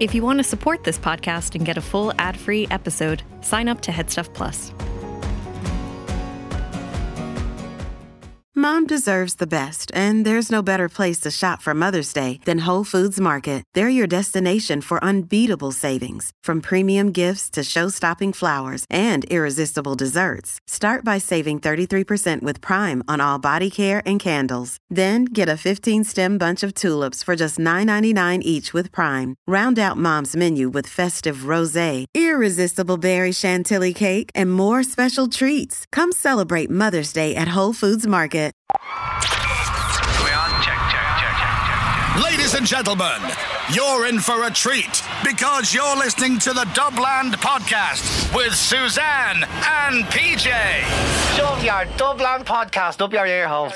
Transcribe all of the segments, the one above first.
If you want to support this podcast and get a full ad-free episode, sign up to Headstuff Plus. Mom deserves the best, and there's no better place to shop for Mother's Day than Whole Foods Market. They're your destination for unbeatable savings, from premium gifts to show-stopping flowers and irresistible desserts. Start by saving 33% with Prime on all body care and candles. Then get a 15-stem bunch of tulips for just $9.99 each with Prime. Round out Mom's menu with festive rosé, irresistible berry chantilly cake, and more special treats. Come celebrate Mother's Day at Whole Foods Market. Are we on? Check. Ladies and gentlemen, you're in for a treat because you're listening to the Dubland Podcast with Suzanne and PJ. Shove your Dublin podcast up your ear holes.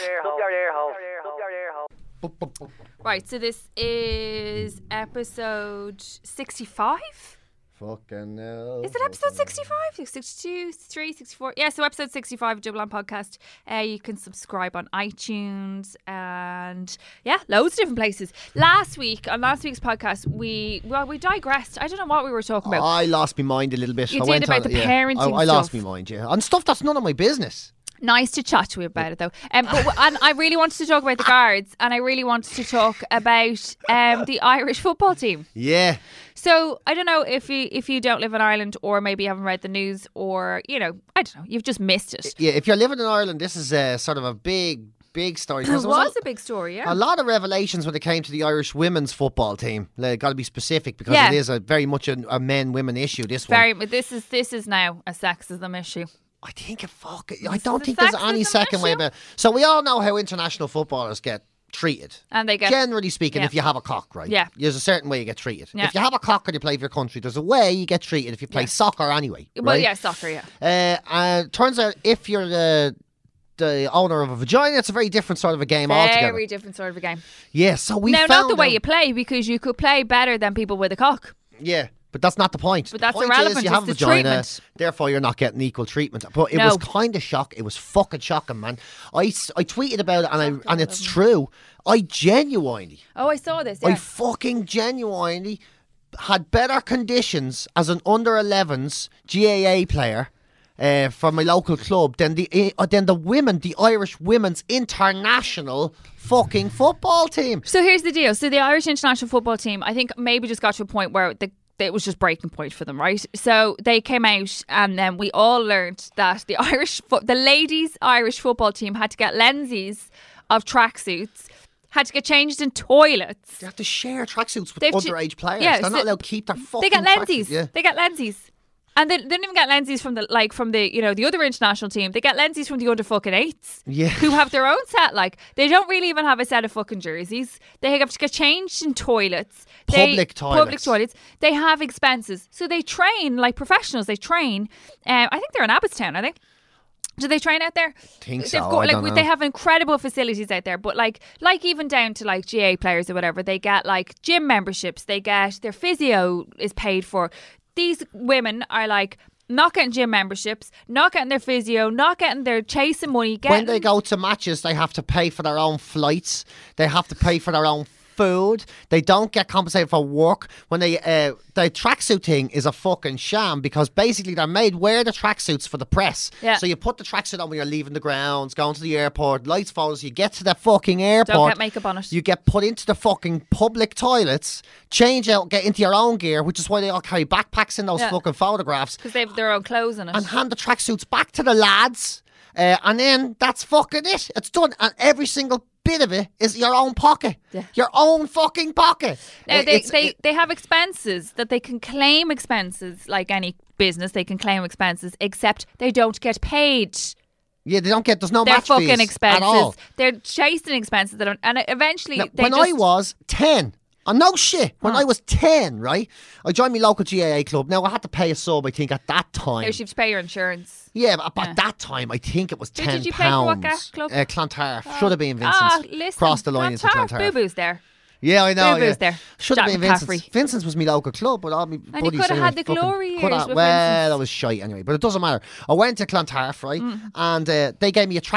Right, so this is episode 65? Fucking hell. Is it episode 65? 62, 63, 64? Yeah, so episode 65 of Dublin Podcast. You can subscribe on iTunes and, yeah, loads of different places. On last week's podcast, we digressed. I don't know what we were talking about. I lost my mind a little bit. You did about the parenting I lost stuff. my mind, yeah. On stuff that's none of my business. Nice to chat to you about it, though. And I really wanted to talk about the Guards, and I really wanted to talk about the Irish football team. Yeah. So I don't know if you don't live in Ireland, or maybe you haven't read the news, or I don't know, you've just missed it. Yeah, if you're living in Ireland, this is sort of a big story. It was a big story, yeah. A lot of revelations when it came to the Irish women's football team. Got to be specific because it is very much a men-women issue. This is now a sexism issue. I don't think there's any second way about it. So we all know how international footballers get treated. And they get, generally speaking, if you have a cock, right? Yeah. There's a certain way you get treated. Yeah. If you have a cock and you play for your country, there's a way you get treated if you play soccer anyway. Right? Well, yeah, soccer, yeah. Turns out if you're the owner of a vagina, it's a very different sort of a game altogether. Very different sort of a game. Yeah, so we now, found not the way you play, because you could play better than people with a cock. Yeah. But that's not the point. But that's the point irrelevant. Is you have a vagina, treatment. therefore you're not getting equal treatment. But it was kind of shocking. It was fucking shocking, man. I tweeted about it and it's true. I genuinely. Oh, I saw this. Yeah. I fucking genuinely had better conditions as an under 11s GAA player for my local club than the Irish women's international fucking football team. So here's the deal. So the Irish international football team, I think, maybe just got to a point where it was just breaking point for them, right? So they came out, and then we all learned that the ladies' Irish football team had to get lenses of tracksuits, had to get changed in toilets. They have to share tracksuits with underage players. Yeah, they're not allowed to keep their fucking. They get lenses. Yeah. They get lenses. And they didn't even get lenses from the the other international team. They get lenses from the under fucking 8s, who have their own set. Like, they don't really even have a set of fucking jerseys. They have to get changed in toilets. Public toilets. They have expenses, so they train like professionals. They train. I think they're in Abbottstown. I think. Do they train out there? I think so. I don't know. They have incredible facilities out there, but like even down to like GA players or whatever, they get like gym memberships. They get their physio is paid for. These women are like not getting gym memberships, not getting their physio, not getting their chasing money. When they go to matches, they have to pay for their own flights. They have to pay for their own food. They don't get compensated for work. When the tracksuit thing is a fucking sham, because basically they're made wear the tracksuits for the press. Yeah. So you put the tracksuit on when you're leaving the grounds, going to the airport, lights, photos, you get to the fucking airport. Don't get makeup on it. You get put into the fucking public toilets, change out, get into your own gear, which is why they all carry backpacks in those fucking photographs. Because they have their own clothes in it. And hand the tracksuits back to the lads. And then that's fucking it. It's done. And every single bit of it is your own pocket. Yeah. Your own fucking pocket. Now, they have expenses that they can claim expenses like any business. They can claim expenses, except they don't get paid. Yeah, they don't get. There's no They're match fucking fees expenses. at all. They're chasing expenses that and eventually. Now, I was 10. No shit. When I was 10, right, I joined my local GAA club. Now, I had to pay a sub, I think, at that time. You have to pay your insurance. Yeah, but at that time, I think it was £10. Did you pay for what club? Clontarf. Should have been Vincent's. Listen, crossed the line into Clontarf. Boo-boo's there. Yeah, I know. Boo-boo's there. Should have Jack been Vincent's. McCaffrey. Vincent's was my local club, but all my buddies. And you could have had the glory years with Well, Vincent's. that was shite anyway, but it doesn't matter. I went to Clontarf, right, and they gave me a tracksuit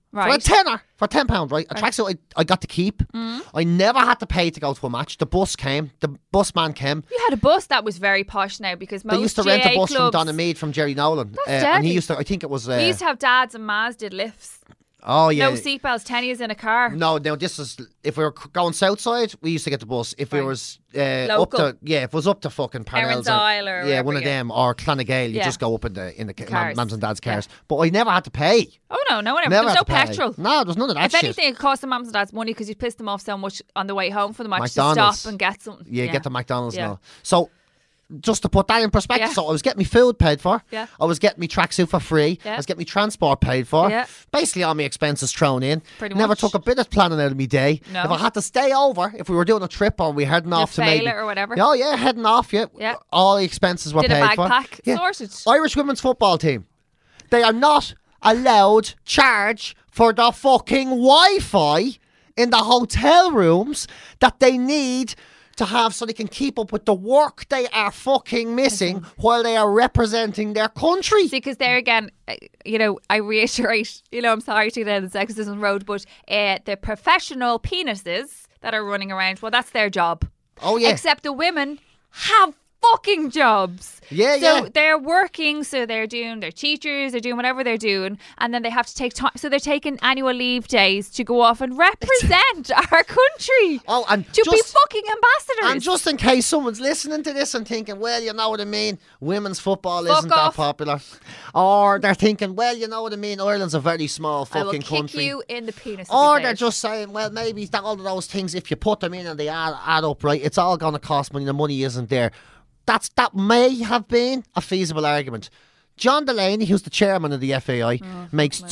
Right. For a tenner, for £10, right? A tracksuit I got to keep. I never had to pay to go to a match. The bus came. The bus man came. You had a bus that was very posh now because most They used to rent a GAA bus from clubs, Donamead from Jerry Nolan. That's And he deadly. used to, I think it was... we used to have dads and mas did lifts. oh, yeah. No seatbelts, tennies in a car. No, this is if we were going south side, we used to get the bus. If it Right. was Local. up to if it was up to fucking Parnell's Erin's Isle or yeah, one wherever, of yeah. them or Clonagale, you Yeah. just go up in the cars. mums and dad's cars. But I never had to pay. Oh no, no one ever. Never There was no had to pay. petrol. No, there was none of that If shit. anything, it cost the mums and dads money because you pissed them off so much on the way home from the match McDonald's. to stop and get something. Yeah, get the McDonald's Yeah. now. So, just to put that in perspective, Yeah. so I was getting me food paid for. Yeah. I was getting me tracksuit for free. Yeah. I was getting me transport paid for. Yeah. Basically, all my expenses thrown in. Pretty Never much. took a bit of planning out of me day. No. If I had to stay over, if we were doing a trip or we heading off to fail maybe it or whatever. Oh yeah, heading off. Yeah. Yeah. All the expenses were Did a paid for. backpack. Yeah. Sorted. Irish women's football team. They are not allowed charge for the fucking Wi-Fi in the hotel rooms that they need to have so they can keep up with the work they are fucking missing while they are representing their country. See, because there again, I reiterate, I'm sorry to get down the sexism road, but the professional penises that are running around, well, that's their job. Oh, yeah. Except the women have fucking jobs. Yeah, so yeah. they're working, so they're doing their teachers, they're doing whatever they're doing, and then they have to take time. So they're taking annual leave days to go off and represent our country. Oh, and to be just- fucking ambassadors. And just in case someone's listening to this and thinking, well, you know what I mean, women's football Fuck isn't off. that popular. Or they're thinking, well, you know what I mean, Ireland's a very small I will fucking kick country. you in the penis. if Or you they're say it. just saying, well, maybe that all of those things, if you put them in and they add up, right, it's all going to cost money. The money isn't there. That may have been a feasible argument. John Delaney, who's the chairman of the FAI, makes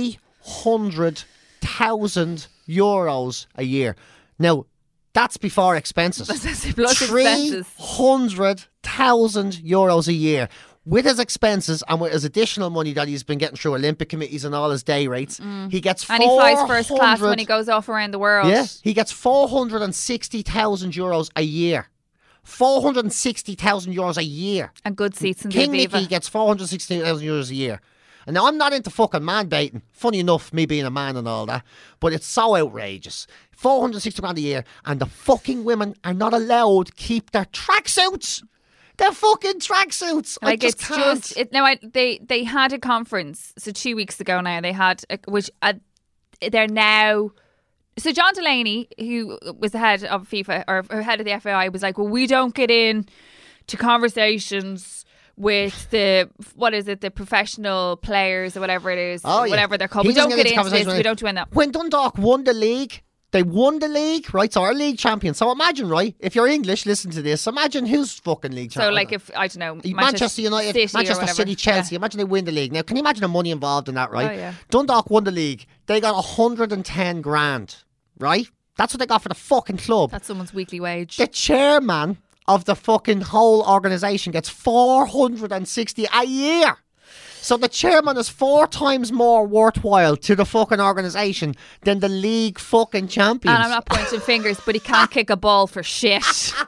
€300,000 a year. Now, that's before expenses. Plus expenses. €300,000 a year. With his expenses and with his additional money that he's been getting through Olympic committees and all his day rates, he gets And he flies first class when he goes off around the world. Yeah, he gets €460,000 a year. €460,000 a year. And good seats in the King Aviva. Nicky gets €460,000 a year. And now I'm not into fucking man baiting. Funny enough, me being a man and all that, but it's so outrageous. 460 grand a year, and the fucking women are not allowed to keep their tracksuits. They're fucking tracksuits. I just can't. They had a conference. So 2 weeks ago now they had they're now. So John Delaney, who was the head of FIFA or head of the FAI, was like, well, we don't get in to conversations with the professional players or whatever it is, Oh, yeah. whatever they're called. He We don't doesn't get into into this. conversation We don't do that. When Dundalk won the league, they won the league, right? So our league champion. So imagine, right? If you're English, listen to this. Imagine who's fucking league champion. So like if I don't know Manchester United, City or Manchester whatever. City, Chelsea. Yeah. Imagine they win the league. Now, can you imagine the money involved in that, right? Oh, yeah. Dundalk won the league. They got 110 grand, right? That's what they got for the fucking club. That's someone's weekly wage. The chairman of the fucking whole organisation gets 460 a year. So the chairman is 4 times more worthwhile to the fucking organisation than the league fucking champions. And I'm not pointing fingers, but he can't kick a ball for shit.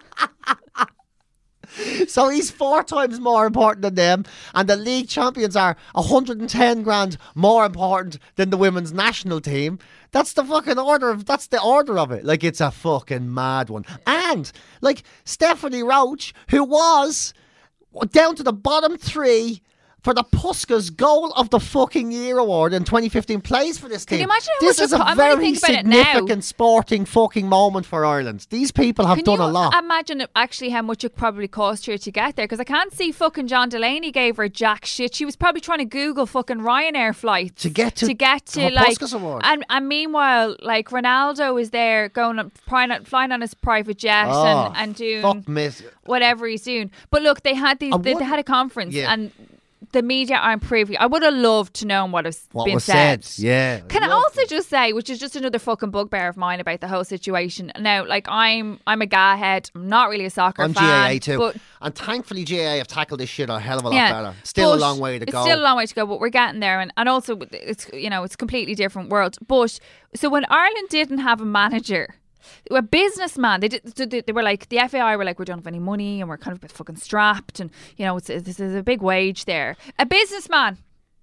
So he's 4 times more important than them, and the league champions are 110 grand more important than the women's national team. That's the fucking order of it. Like, it's a fucking mad one. And like Stephanie Roach, who was down to the bottom 3 for the Puskas Goal of the fucking Year award in 2015, plays for this team. you imagine how this much is it a I'm only very thinking about it now. significant sporting fucking moment for Ireland. These people have done a lot. Can you imagine actually how much it probably cost her to get there? Because I can't see fucking John Delaney gave her jack shit. She was probably trying to Google fucking Ryanair flights To get to the Puskas Award. And meanwhile, like Ronaldo is there flying on his private jet Oh, and doing fuck miss. whatever he's doing. But look, they had they had a conference Yeah. and the media aren't privy. I would have loved to know what has What been was said. Yeah. Can I also just say, which is just another fucking bugbear of mine about the whole situation. Now, like I'm a GAA head. I'm not really a soccer I'm fan. GAA too. But And thankfully GAA have tackled this shit a hell of a lot yeah, better. Still a but long way to go. It's still a long way to go, but we're getting there. And also, it's it's a completely different world. But so when Ireland didn't have a manager, a businessman, they were like, the FAI were like, we don't have any money and we're kind of a bit fucking strapped and this is a big wage there. A businessman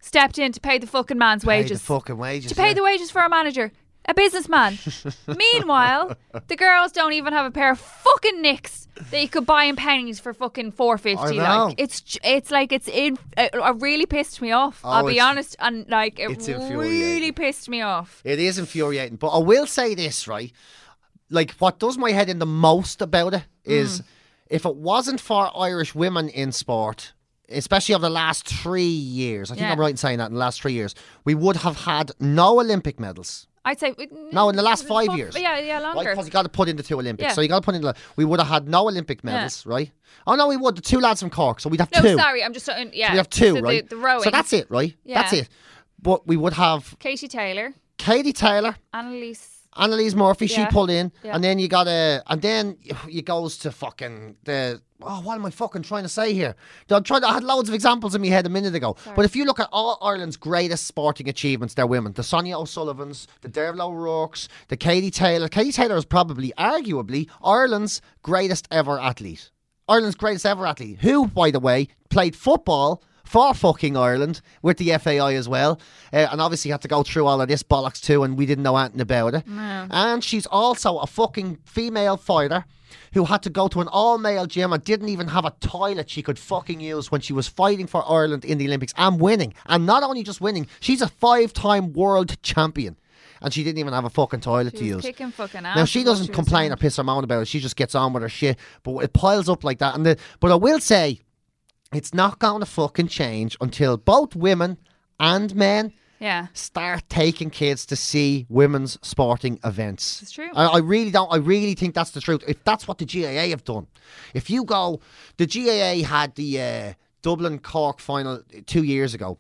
stepped in to pay the fucking man's wages. The fucking wages. To pay yeah. the wages for a manager. A businessman. Meanwhile, the girls don't even have a pair of fucking Knicks that you could buy in pennies for fucking $4.50. I know. Like it's like it's in. It really pissed me off. I'll be honest, and like it's it really infuriating. pissed me off. It is infuriating. But I will say this, right? Like, what does my head in the most about it is if it wasn't for Irish women in sport, especially over the last 3 years, I think I'm right in saying that, in the last 3 years, we would have had no Olympic medals. I'd say No, in the last 5 years. Yeah, longer. Because you got to put in the 2 Olympics. Yeah. So you got to put in we would have had no Olympic medals, right? Oh, no, we would. The 2 lads from Cork. So we'd have No, 2. sorry, I'm just yeah. So we have 2, so right? The rowing. So that's it, right? Yeah. That's it. But we would have Katie Taylor, Katie Taylor, Annalise Murphy, she Yeah. pulled in, Yeah. and then you then it goes to fucking what am I fucking trying to say here? I had loads of examples in my head a minute ago. Sorry. But if you look at all Ireland's greatest sporting achievements, they're women. The Sonia O'Sullivans, the Derval O'Rourke's, the Katie Taylor. Katie Taylor is probably, arguably, Ireland's greatest ever athlete. Ireland's greatest ever athlete, who, by the way, played football for fucking Ireland with the FAI as well, and obviously had to go through all of this bollocks too, and we didn't know anything about it. No. And she's also a fucking female fighter who had to go to an all-male gym and didn't even have a toilet she could fucking use when she was fighting for Ireland in the Olympics and winning. And not only just winning, she's a 5-time world champion. And she didn't even have a fucking toilet to She use. was kicking fucking ass. Now, she is what doesn't was complain doing. or piss her mouth about it. She just gets on with her shit. But it piles up like that. But I will say, it's not going to fucking change until both women and men Yeah. start taking kids to see women's sporting events. It's true. I really don't. I really think that's the truth. If that's what the GAA have done. If you go, the GAA had the Dublin Cork final 2 years ago.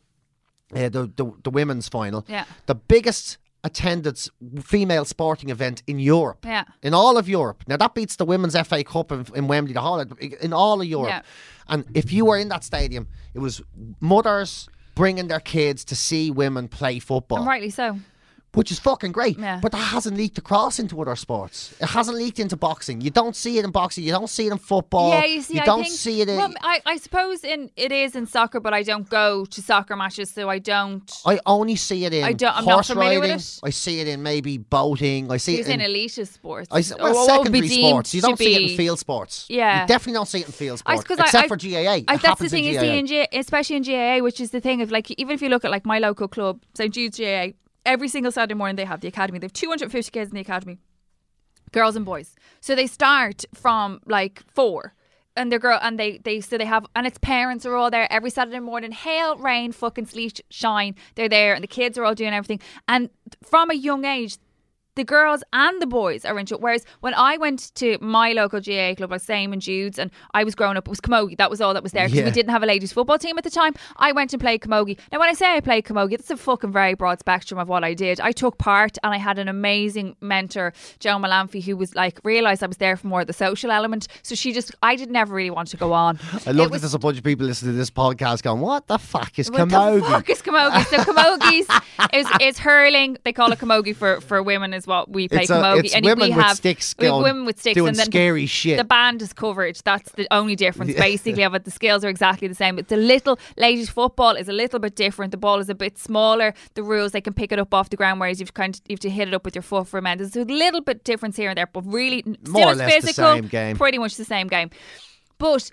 The women's final. Yeah. The biggest attended female sporting event in Europe. Yeah. In all of Europe. Now that beats the Women's FA Cup in Wembley, the whole in all of Europe. Yeah. And if you were in that stadium, it was mothers bringing their kids to see women play football. And rightly so. Which is fucking great. Yeah. But that hasn't leaked across into other sports. It hasn't leaked into boxing. You don't see it in boxing. You don't see it in football. Yeah, you see, I don't think, see it in... Well, I suppose it is in soccer, but I don't go to soccer matches, so I don't. I only see it in I'm not horse familiar with riding. it. I see it in maybe boating. I see It's it in elitist sports. well, What would be secondary deemed sports. You don't to see it be- in field sports. Yeah. You definitely don't see it in field sports. 'cause Except for GAA. It that's the happens thing in you GAA. see in especially in GAA, which is the thing of like, even if you look at like my local club, St Jude's GAA, every single Saturday morning they have the academy. They have 250 kids in the academy, girls and boys. So they start from like 4. And they're they have, and its parents are all there every Saturday morning, hail, rain, fucking sleet, shine. They're there, and the kids are all doing everything. And from a young age, the girls and the boys are into it. Whereas when I went to my local GAA club, like same in Jude's, and I was growing up, it was camogie. That was all that was there because Yeah. we didn't have a ladies football team at the time. I went and played camogie. Now, when I say I played camogie, that's a fucking very broad spectrum of what I did. I took part, and I had an amazing mentor, Joe Malamphy, who was like, realised I was there for more of the social element. So I did never really want to go on. I love that there's a bunch of people listening to this podcast going, what the fuck is What camogie? the fuck is camogie? So camogies is hurling. They call it camogie for women is what we play camogie. It's and women we with have sticks we have going- women with sticks doing and then scary shit. The band is covered. That's the only difference basically of it. The skills are exactly the same. It's a little ladies football is a little bit different. The ball is a bit smaller. The rules, they can pick it up off the ground, whereas you have to hit it up with your foot for men. There's a little bit difference here and there, but really More still or is less the physical. same game. Pretty much the same game. But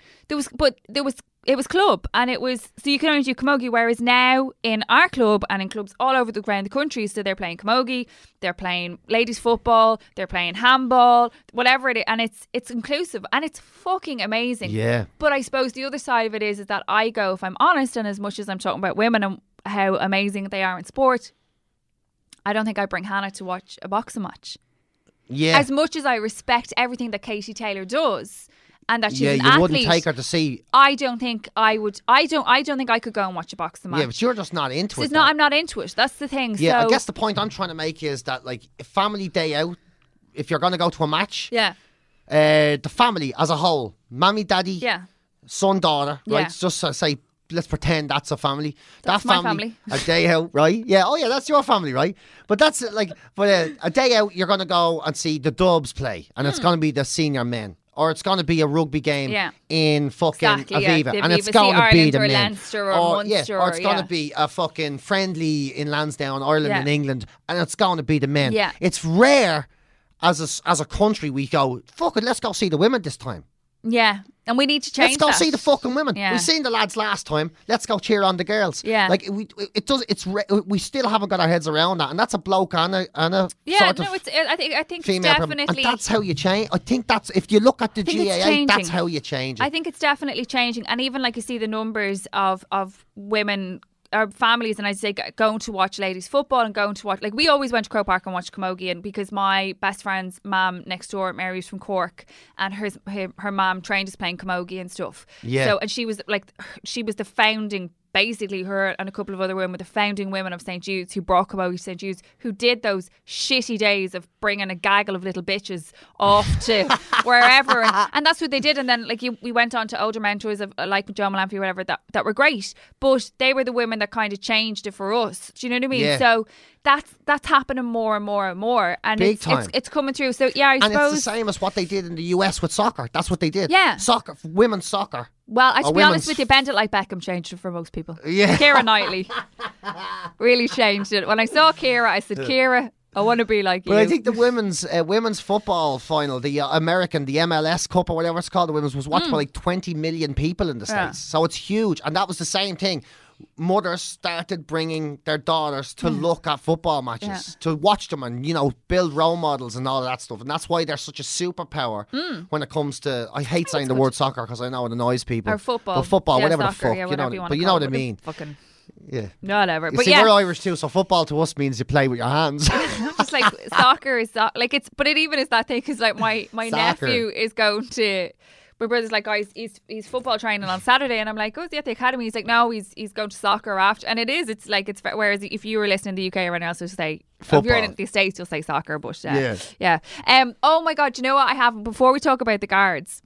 it was club, and it was, so you can only do camogie, whereas now in our club and in clubs all over around the country, so they're playing camogie, they're playing ladies football, they're playing handball, whatever it is, and it's inclusive and it's fucking amazing. Yeah. But I suppose the other side of it is that I go, if I'm honest, and as much as I'm talking about women and how amazing they are in sport, I don't think I bring Hannah to watch a boxing match. Yeah. As much as I respect everything that Katie Taylor does, and that she's Yeah, an you athlete, wouldn't take her to see... I don't think I would. I don't think I could go and watch a boxing match. Yeah, but you're just not into it. No, though. I'm not into it. That's the thing. Yeah, so, I guess the point I'm trying to make is that, like, family day out, if you're going to go to a match, yeah, the family as a whole, mommy, daddy, yeah, son, daughter, right? Yeah. Just say, let's pretend that's a family. That's that my family. A day out, right? Yeah, oh yeah, that's your family, right? But that's like, but a day out, you're going to go and see the Dubs play, and it's going to be the senior men. or it's going to be a rugby game in fucking Exactly, yeah. Aviva, The and it's Aviva going to be Ireland the or men. Leinster or Munster or it's going yeah. to be a fucking friendly in Lansdowne, Ireland Yeah. and England, and it's going to be the men. Yeah. It's rare as a country we go, fuck it, let's go see the women this time. Yeah, and we need to change. Let's go that. see the fucking women. Yeah. We seen the lads last time. Let's go cheer on the girls. Yeah. Like we still haven't got our heads around that, and that's a bloke and a Yeah, sort no, of I think it's female problem. definitely. And that's how you change. I think that's, if you look at the I think it's GAA, changing. that's how you change it. I think it's definitely changing, and even like you see the numbers of women or families, and I'd say going to watch ladies football and going to watch, like we always went to Croke Park and watched Camogie, and because my best friend's mum next door, Mary's from Cork, and her mum trained us playing Camogie and stuff. Yeah. So, and she was the founding. Basically, her and a couple of other women were the founding women of St. Jude's, who brought Camogie to St. Jude's, who did those shitty days of bringing a gaggle of little bitches off to wherever. And that's what they did. And then we went on to older mentors of like John Malamphy or whatever that were great. But they were the women that kind of changed it for us. Do you know what I mean? Yeah. So that's happening more and more and more. And Big time. It's coming through. So yeah, I and suppose. it's the same as what they did in the US with soccer. That's what they did. Yeah. Soccer, women's soccer. Well, to Or be honest women's. with you, Bend It Like Beckham changed it for most people. Yeah. Keira Knightley really changed it. When I saw Keira, I said, Keira, I want to be like you. But I think the women's football final, the American, the MLS Cup or whatever it's called, the women's was watched by like 20 million people in the States. So it's huge. And that was the same thing. Mothers started bringing their daughters to look at football matches, to watch them and, build role models and all of that stuff. And that's why they're such a superpower when it comes to, I hate saying the word soccer because I know it annoys people. Or football. But football, Yeah, whatever soccer, the fuck. yeah, you whatever know, you wanna but you know call what I it. mean. Fucking Yeah. whatever. You But see, yeah. we're Irish too, so football to us means you play with your hands. Just like soccer is but it even is that thing because like my Soccer. nephew is going to. My brother's like, guys, he's football training on Saturday, and I'm like, oh, is he at the academy? He's like, no, he's going to soccer after, and it is. It's whereas if you were listening to the UK or anyone else would say Football. If you're in the States, you'll say soccer, but Yeah. Oh my God, do you know what I have before we talk about the guards?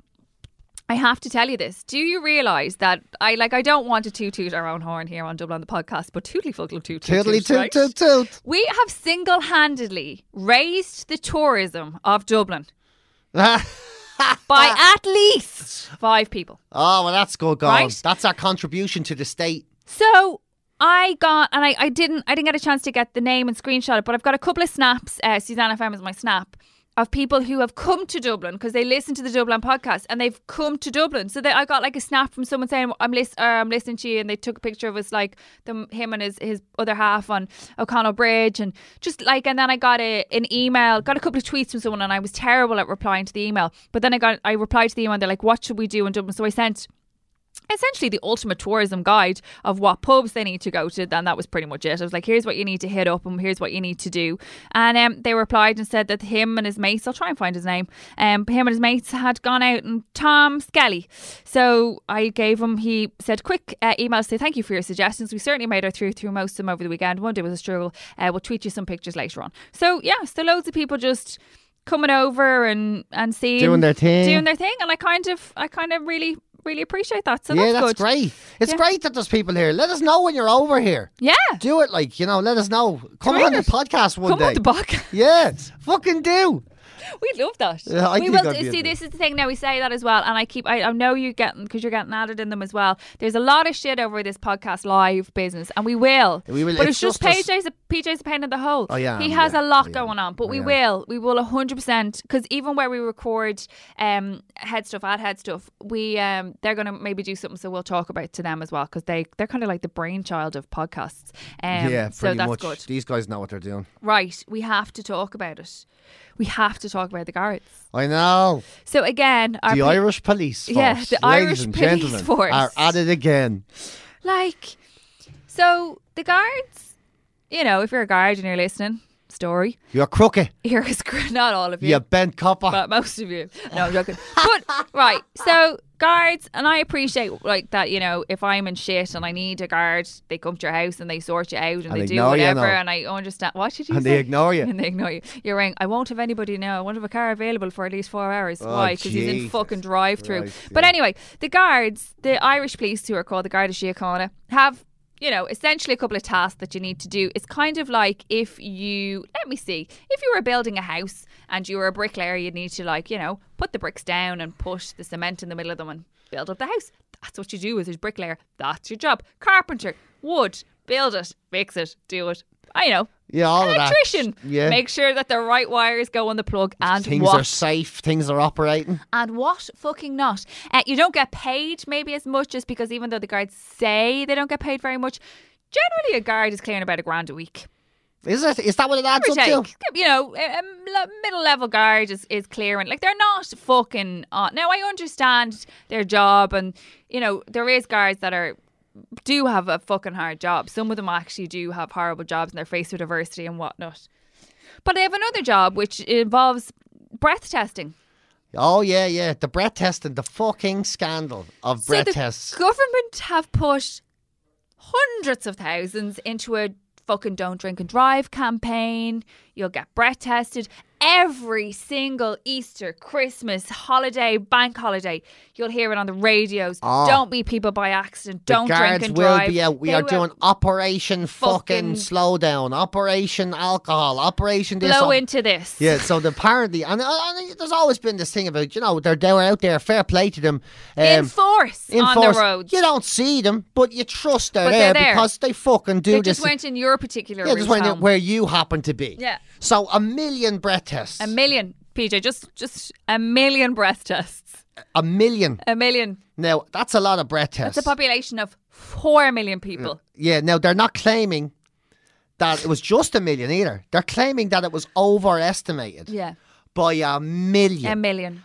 I have to tell you this. Do you realise that I don't want to toot our own horn here on Dublin the podcast, but tootly fuckly toot. Toodly toot right? toot toot. We have single-handedly raised the tourism of Dublin by at least 5 people. Oh, well, that's good going. Right? That's our contribution to the state. So I got, and I didn't get a chance to get the name and screenshot it, but I've got a couple of snaps. Susanna FM is my snap. Of people who have come to Dublin because they listen to the Dublin podcast and they've come to Dublin. So I got like a snap from someone saying I'm listening to you, and they took a picture of us like him and his other half on O'Connell Bridge, and just like, and then I got an email, got a couple of tweets from someone, and I was terrible at replying to the email. But then I replied to the email and they're like, what should we do in Dublin? So I sent essentially the ultimate tourism guide of what pubs they need to go to, and that was pretty much it. I was like, here's what you need to hit up and here's what you need to do. And they replied and said that him and his mates, I'll try and find his name, him and his mates had gone out, and Tom Skelly. So I gave him, he said, quick email to say thank you for your suggestions. We certainly made our through most of them over the weekend. One day was a struggle. We'll tweet you some pictures later on. So yeah, so loads of people just coming over and seeing, Doing their thing. And I kind of really appreciate that. So Yeah, that's that's good. great. It's great that there's people here. Let us know when you're over here. Yeah. Do it, let us know. Come Bring on the it. podcast one Come day. on the podcast. Yeah, fucking do. We love that. Yeah, I we think will I'd be see. into This is the thing. Now we say that as well, and I know you getting, because you're getting added in them as well. There's a lot of shit over this podcast live business, and we will. But it's just PJ's a pain in the hole. Oh, yeah, he has yeah, a lot yeah, going on, but we yeah. will 100%, because even where we record head stuff, we they're going to maybe do something, so we'll talk about to them as well, because they're kind of like the brainchild of podcasts. Yeah, so pretty that's much. good. These guys know what they're doing. Right, we have to talk about it. We have to talk about the guards. I know. So again, The Irish police force, Yeah, the ladies Irish and police gentlemen, force. are at it again. So the guards, if you're a guard and you're listening, story, You're crooked. you're not all of you, You bent copper. but most of you. No, I'm joking. But right, so guards, and I appreciate like that. If I'm in shit and I need a guard, they come to your house and they sort you out and they do ignore you, whatever. no. And I understand. What did you And say? they ignore you. And they ignore you. You're saying, I won't have anybody now. I won't have a car available for at least 4 hours. Oh, Why? Because he's in Jesus fucking drive-through. Christ, But yeah. anyway, the guards, the Irish police, who are called the Garda Síochána, have essentially a couple of tasks that you need to do. It's kind of like if you were building a house and you were a bricklayer, you'd need to, like, you know, put the bricks down and put the cement in the middle of them and build up the house. That's what you do as a bricklayer. That's your job. Carpenter, wood, build it, fix it, do it. I know. Yeah, all of that. Electrician. Yeah. Make sure that the right wires go on the plug and Things what. are safe, things are operating. And what fucking not. You don't get paid maybe as much, just because even though the guards say they don't get paid very much, generally a guard is clearing about $1,000 a week. Is it? Is that what it adds up to? You know, a middle level guard is clearing. Like, they're not fucking on. Now, I understand their job, and, you know, there is guards that do have a fucking hard job. Some of them actually do have horrible jobs and they're faced with adversity and whatnot. But they have another job which involves breath testing. Oh, yeah. The breath testing, the fucking scandal of breath tests. The government have put hundreds of thousands into a fucking Don't Drink and Drive campaign. You'll get breath tested every single Easter, Christmas, holiday, bank holiday. You'll hear it on the radios. Don't beat people by accident. Don't drink and drive. We are doing Operation fucking slow down, Operation alcohol, Operation this. Blow into this. Yeah, so apparently, and there's always been this thing about, you know, they're out there, fair play to them. In force on the roads. You don't see them, but you trust they're there because they fucking do they this. Just went in your particular just went in where you happen to be. Yeah. So 1 million breath tests. 1 million, PJ, just 1 million breath tests. 1 million. 1 million. Now, that's a lot of breath tests. That's a population of 4 million people. Yeah, now they're not claiming that it was just 1 million either. They're claiming that it was overestimated. Yeah. By 1 million. 1 million.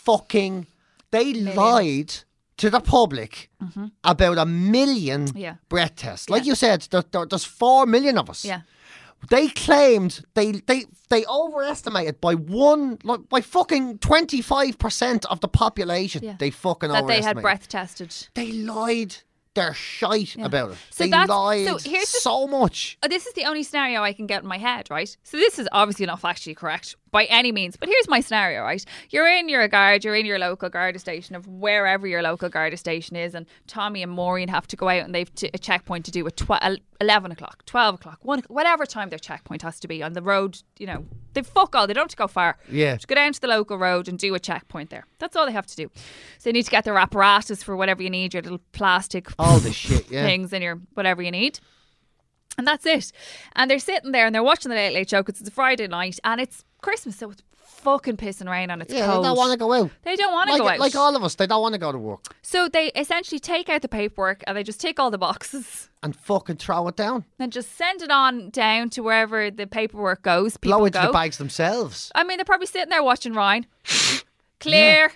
They lied to the public about 1 million breath tests. Like you said, there's 4 million of us. Yeah. They claimed they overestimated by fucking 25% of the population. Yeah. They fucking that overestimated. They had breath tested. They lied their shite about it. So they that's, lied so here's so much. This is the only scenario I can get in my head, right? So this is obviously not factually correct by any means, but here's my scenario, right? You're in your local Garda station of wherever your local Garda station is, and Tommy and Maureen have to go out and they've a checkpoint to do at 11 o'clock, 12 o'clock, 1 o'clock, whatever time their checkpoint has to be on the road. You know, they fuck all. They don't have to go far. Yeah. Just go down to the local road and do a checkpoint there. That's all they have to do. So you need to get their apparatus for whatever you need, your little plastic all the shit, things and your whatever you need. And that's it. And they're sitting there and they're watching the Late Late Show because it's a Friday night and it's Christmas, so it's fucking pissing rain and it's cold. They don't want to go out. They don't want to go out. Like all of us, they don't want to go to work. So they essentially take out the paperwork and they just tick all the boxes. And fucking throw it down. And just send it on down to wherever the paperwork goes. People blow into go. the bags themselves. I mean, they're probably sitting there watching Ryan. Clear.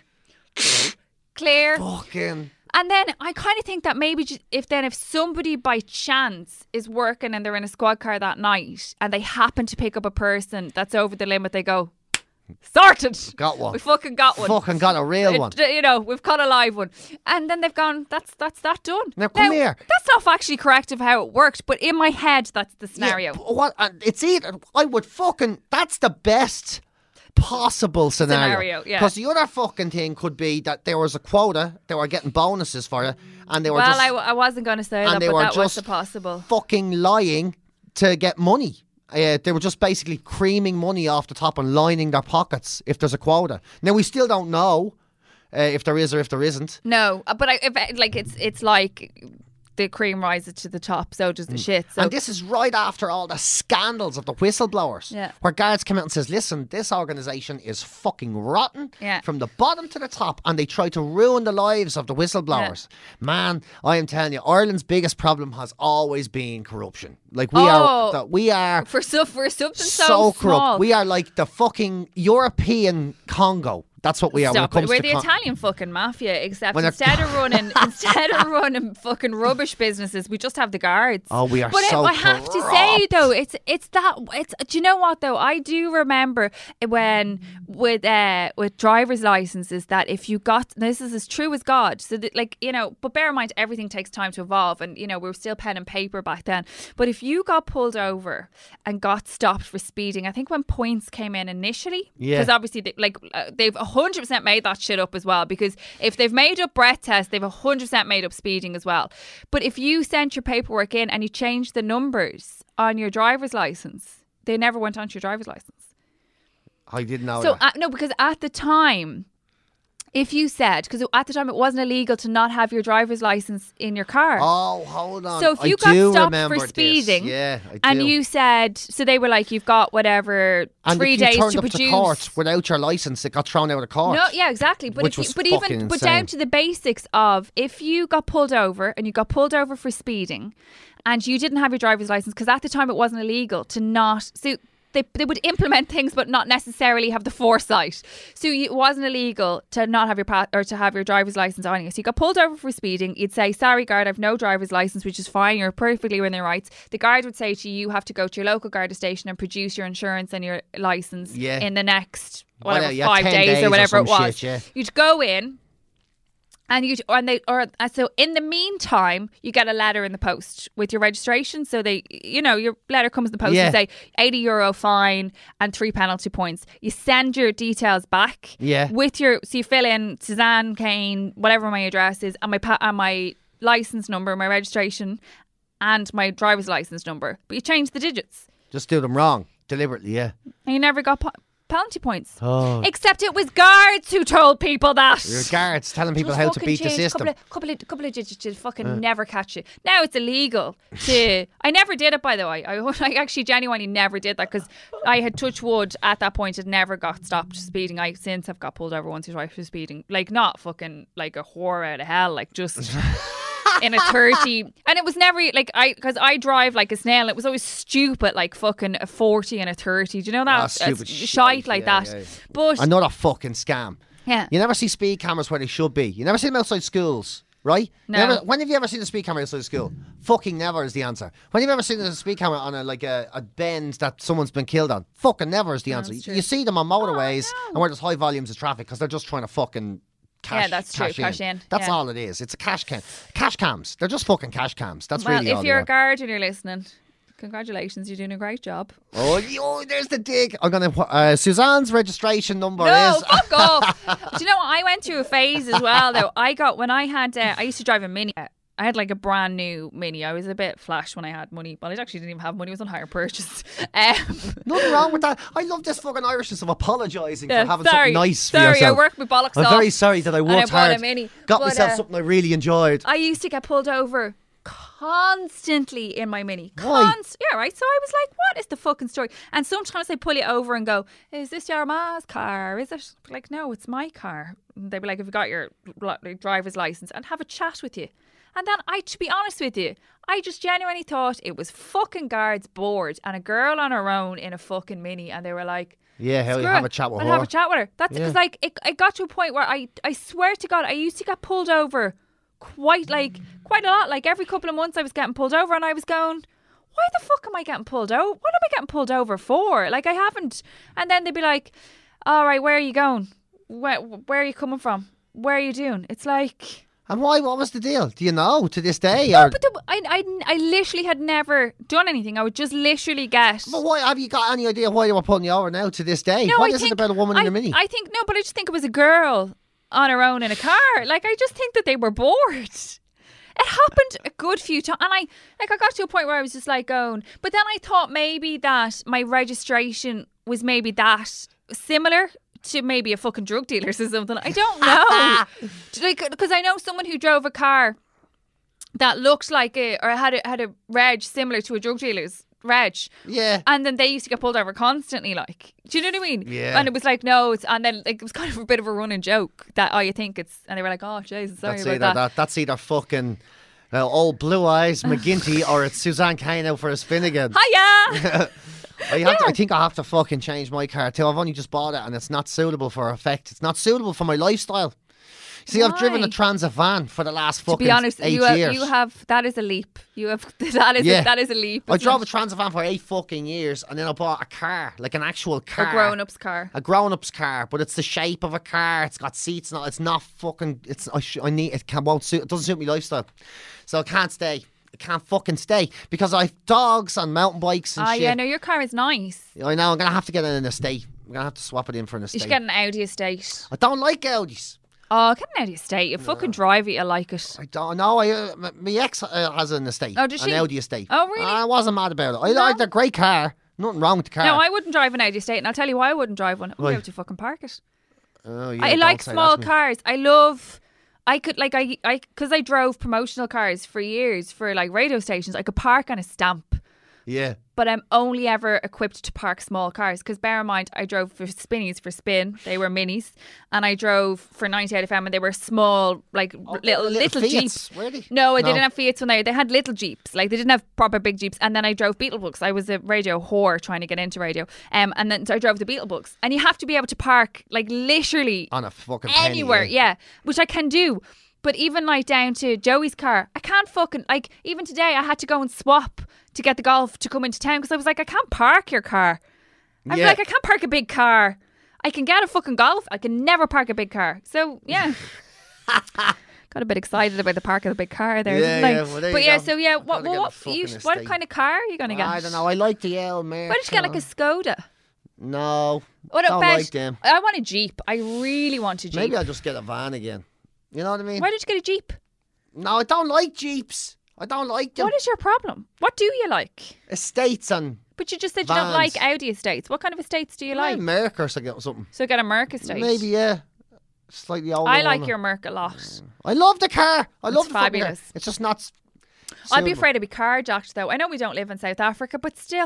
Clear. Fucking... And then I kind of think that maybe if somebody by chance is working and they're in a squad car that night and they happen to pick up a person that's over the limit, they go, sorted. Got one. We fucking got one. Fucking got a real one. You know, we've got a live one. And then they've gone, that's that done. Now, come here. That's not factually correct of how it worked, but in my head, that's the scenario. Yeah, it's either, that's the best possible scenario. Yeah. Because the other fucking thing could be that there was a quota, they were getting bonuses for it, and they were I wasn't going to say that, but that was the possible. Fucking lying to get money. They were just basically creaming money off the top and lining their pockets if there's a quota. Now, we still don't know if there is or if there isn't. No, but it's like the cream rises to the top, so does the shit. So. And this is right after all the scandals of the whistleblowers, where guards come out and says, listen, this organisation is fucking rotten from the bottom to the top, and they try to ruin the lives of the whistleblowers. Man, I am telling you, Ireland's biggest problem has always been corruption. Like, we are for something so corrupt. Small. We are like the fucking European Congo. That's what we are. Stop it. We're the Italian fucking mafia, except instead of running fucking rubbish businesses, we just have the guards. Oh, we are but so I have to say though, it's do you know what though? I do remember when with driver's licenses that if you got, this is as true as God. So that, like, you know, but bear in mind everything takes time to evolve, and you know we were still pen and paper back then. But if you got pulled over and got stopped for speeding, I think when points came in initially, because obviously they've 100% made that shit up as well, because if they've made up breath tests, they've 100% made up speeding as well. But if you sent your paperwork in and you changed the numbers on your driver's license, they never went onto your driver's license. I didn't know So that. no, because at the time, if you said, because at the time it wasn't illegal to not have your driver's license in your car. Oh, hold on. So if you I do got stopped remember for speeding, this. Yeah, I do. and you said, so they were like, you've got whatever and 3 if you days turned to up produce. to court without your license, it got thrown out of court. No, yeah, exactly. But Which if you, was but fucking even but insane. down to the basics of if you got pulled over and you got pulled over for speeding, and you didn't have your driver's license because at the time it wasn't illegal to not. So they would implement things but not necessarily have the foresight. So it wasn't illegal to not have or to have your driver's license on you. So you got pulled over for speeding. You'd say, sorry guard, I've no driver's license, which is fine. You're perfectly within your rights. The guard would say to you, you have to go to your local Garda station and produce your insurance and your license in the next whatever, yeah, 5 10 days or whatever some it was. shit, yeah. You'd go in. And so in the meantime, you get a letter in the post with your registration. So your letter comes in the post and say €80 fine and 3 penalty points. You send your details back. Yeah. So you fill in Suzanne Kane, whatever my address is, and my license number, my registration, and my driver's license number. But you change the digits. Just do them wrong deliberately. Yeah. And you never got penalty points. Oh. Except it was guards who told people that. Your guards telling people Just how to fucking beat the change system. Couple of digits to fucking never catch you. Now it's illegal to. I never did it, by the way. I actually genuinely never did that because I had touched wood at that point. Had never got stopped speeding. I since have got pulled over once or twice for speeding. Like not fucking like a whore out of hell. Like just. In a 30, and it was never like because I drive like a snail. It was always stupid, like fucking a 40 and a 30. Do you know that? Stupid shite like that. Yeah. But another fucking scam. Yeah, you never see speed cameras where they should be. You never see them outside schools, right? No. When have you ever seen a speed camera outside school? Fucking never is the answer. When have you ever seen a speed camera on a bend that someone's been killed on? Fucking never is the answer. You see them on motorways and where there's high volumes of traffic because they're just trying to fucking. That's true. Cash in. That's all it is. It's a cash cam. Cash cams. They're just fucking cash cams. That's really all if you're they a guard and you're listening, congratulations, you're doing a great job. Oh, there's the dig. I'm gonna. Suzanne's registration number no, is. fuck off. Do you know what? I went through a phase as well. Though I used to drive a Mini. I had like a brand new Mini. I was a bit flash when I had money. Well, I actually didn't even have money. It was on hire purchase. Nothing wrong with that. I love this fucking Irishness of apologising for having something nice for yourself. yourself. I worked my bollocks off. I'm very sorry that I worked hard. Got myself something I really enjoyed. I used to get pulled over constantly in my Mini. Why? Yeah, right. So I was like, what is the fucking story? And sometimes they pull you over and go, is this your ma's car? Is it? Like, no, it's my car. And they'd be like, have you got your driver's license? And have a chat with you. And then to be honest with you, I just genuinely thought it was fucking guards bored and a girl on her own in a fucking Mini, and they were like, yeah, hell, you have a chat with her. Have a chat with her. That's because like it got to a point where I swear to God, I used to get pulled over quite a lot. Like every couple of months I was getting pulled over and I was going, why the fuck am I getting pulled over? What am I getting pulled over for? Like I haven't. And then they'd be like, all right, where are you going? Where are you coming from? Where are you doing? It's like... And why? What was the deal? Do you know to this day? No, but I literally had never done anything. I would just literally get... But why? Have you got any idea why they were putting you over now to this day? No, What is it about a woman in a Mini? I think... No, but I just think it was a girl on her own in a car. Like, I just think that they were bored. It happened a good few times. And I got to a point where I was just like going... But then I thought maybe that my registration was maybe that similar to maybe a fucking drug dealer's or something. I don't know. Because I know someone who drove a car that looked like had a reg similar to a drug dealer's reg. Yeah. And then they used to get pulled over constantly, like. Do you know what I mean? Yeah. And it was like, no, and then like, it was kind of a bit of a running joke that, you think it's, and they were like, oh, Jesus, sorry about that. That's either fucking old Blue Eyes McGinty or it's Suzanne Kane out for a spin again. Hiya! I think I have to fucking change my car too. I've only just bought it and it's not suitable for effect. It's not suitable for my lifestyle. See, I've driven a transit van for the last fucking 8 years. To be honest, you have that is a leap. That is a leap. I drove a transit van for 8 fucking years and then I bought a car, like an actual car. A grown-up's car. A grown-up's car, but it's the shape of a car. It's got seats. It's not fucking. Won't suit. It doesn't suit my lifestyle, so I can't stay. I can't fucking stay because I have dogs and mountain bikes and shit. Yeah, no, your car is nice. I know. I'm gonna have to get an estate. I'm gonna have to swap it in for an estate. You should get an Audi estate. I don't like Audis. Oh, get an Audi estate. You fucking drive it, you like it. I don't know. My ex has an estate. Oh, does she? An Audi estate. Oh, really? I wasn't mad about it. They're a great car. Nothing wrong with the car. No, I wouldn't drive an Audi Estate, and I'll tell you why I wouldn't drive one. I wouldn't be Why? able to fucking park it. Oh, yeah, I don't like say small that to me. cars. Because I drove promotional cars for years for like radio stations, I could park on a stamp. Yeah. But I'm only ever equipped to park small cars because bear in mind I drove for Spinnies for Spin, they were minis, and I drove for 98 FM and they were small, like little Fiats, Jeeps. were they? No, they No. didn't have Fiats when they had little Jeeps, like they didn't have proper big Jeeps. And then I drove Beetlebooks. I was a radio whore trying to get into radio, and then so I drove the Beetlebooks, and you have to be able to park like literally On a fucking penny, anywhere, yeah, which I can do. But even like down to Joey's car, I can't fucking, like, even today I had to go and swap to get the Golf to come into town because I was like, I can't park your car. I was Yeah. like, I can't park a big car. I can get a fucking Golf. I can never park a big car. So, yeah. Got a bit excited about the park of the big car there, Yeah, didn't I? yeah, well, there but you yeah, go. so yeah, Gotta get a fucking what estate. kind of car are you going to get? I don't know. I like the Elmer. Why don't you get like a Skoda? No. What don't about, like them. I want a Jeep. I really want a Jeep. Maybe I'll just get a van again. You know what I mean? Why don't you get a Jeep? No, I don't like Jeeps. I don't like them. What is your problem? What do you like? Estates and But you just said you don't Vans. like Audi estates. What kind of estates do you like? America or something. So get a Merc estate. Maybe, yeah. Slightly older. I like one. your Merc a lot. I love the car. I love the fucking car. fabulous. It's just not. I'd be suitable. afraid to be carjacked though. I know we don't live in South Africa, but still.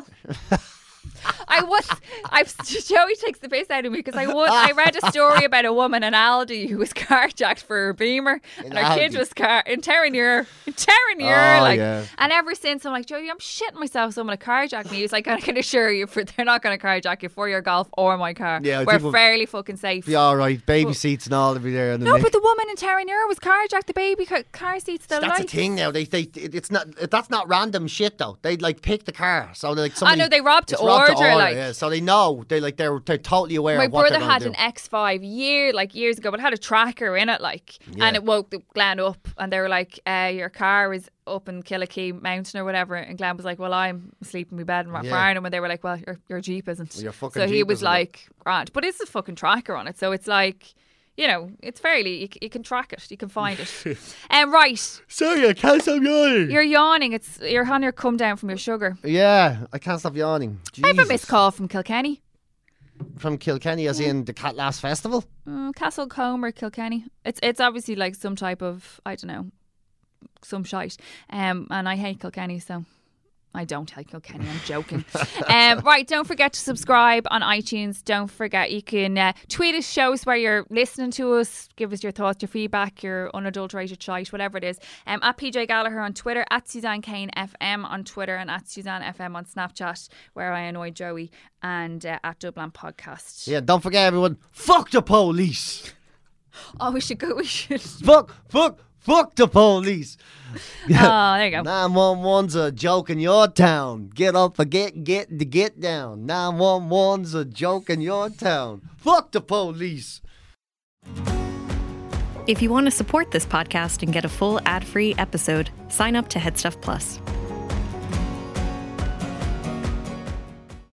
Joey takes the piss out of me because I read a story about a woman in Aldi who was carjacked for her Beamer and her kid Aldi? was in Terranure, Oh, like, yeah. and ever since I'm like, Joey, I'm shitting myself someone to carjack me. He's like, I can assure you, they're not going to carjack you for your Golf or my car. Yeah, I we're think we'll fairly fucking safe. Be all right. Baby seats and all will be there. And No, but the woman in Terranure was carjacked. The baby car seats still that's light. the thing now. It's not. That's not random shit though. They like pick the car. So like I somebody. know they robbed to it's robbed order, like. Yeah. So they know. They're totally aware. My of what brother they're had gonna an X5 years ago, but it had a tracker in it, like, and it woke Glenn up, and they were like, "Your car is up in Killikee Mountain or whatever," and Glenn was like, "Well, I'm asleep in my bed in Farnham," and they were like, "Well, your Jeep isn't." Well, your fucking so he Jeep was isn't it? like, "Grant," but it's a fucking tracker on it, so it's like. You know, it's fairly, you can track it, you can find it. Right. Sorry, I can't stop yawning. You're yawning, you're on your come down from your sugar. Yeah, I can't stop yawning. I have a Jesus. missed call from Kilkenny. From Kilkenny, as in the Cat Lass Festival. Castlecombe or Kilkenny. It's obviously like some type of, I don't know, some shite. And I hate Kilkenny, so I don't hate Kilkenny. I'm joking. Right, don't forget to subscribe on iTunes. Don't forget you can tweet us, show us where you're listening to us, give us your thoughts, your feedback, your unadulterated shite, whatever it is. At PJ Gallagher on Twitter, at Suzanne Kane FM on Twitter, and at Suzanne FM on Snapchat, where I annoy Joey, and at Dublin Podcast. Yeah, don't forget everyone. Fuck the police. Oh, we should go. We should. Fuck the police. Oh, there you go. 911's a joke in your town. Get up and get down. 911's a joke in your town. Fuck the police. If you want to support this podcast and get a full ad-free episode, sign up to Headstuff Plus.